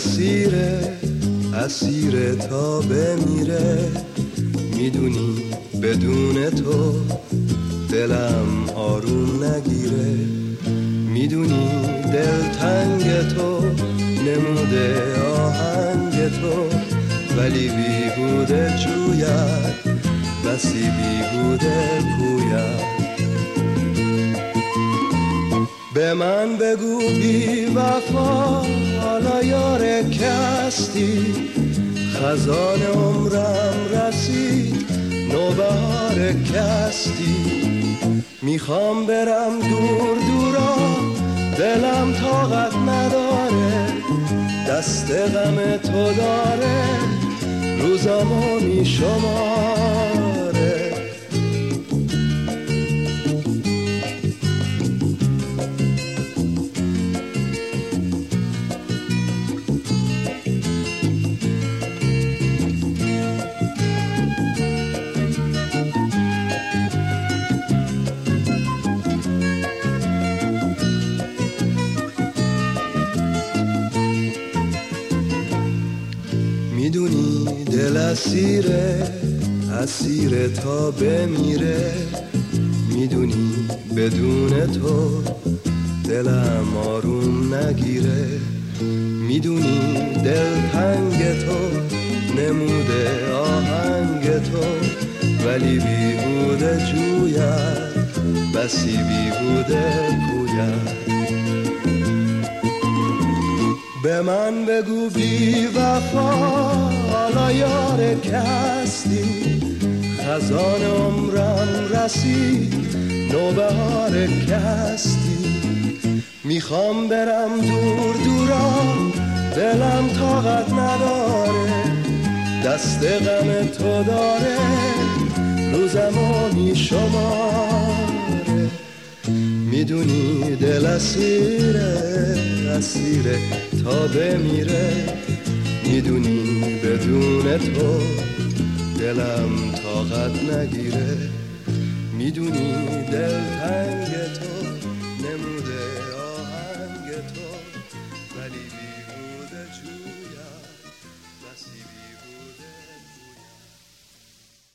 اسیر تا بمیره. میدونی بدون تو دلم آروم نگیره. میدونی دلتنگ تو نموده آهنگ تو، ولی بیهوده جوید بسی بیهوده پوید. به من بگو بی وفا حالا یار کستی، خزان عمرم رسید نوبهار کستی. میخوام برم دور دورا دلم طاقت نداره، دست غم تو داره روزامو میشماره. میدونی دل اسیر تا بمیره. میدونی بدون تو دلم آروم نگیره. میدونی دلتنگ تو نموده آهنگ تو، ولی بیهوده جوید بسی بیهوده پوید. به من بگو بی وفا حالا یار کستی، خزان عمرم رسید نوبهار کستی. میخوام برم دور دورا دلم طاقت نداره، دست غم تو داره روزمو میشماره. میدونی دل اسیره تا بمیره. میدونی بدون تو دلم طاقت نگیره. میدونی دلتنگ تو نموده آهنگ تو، ولی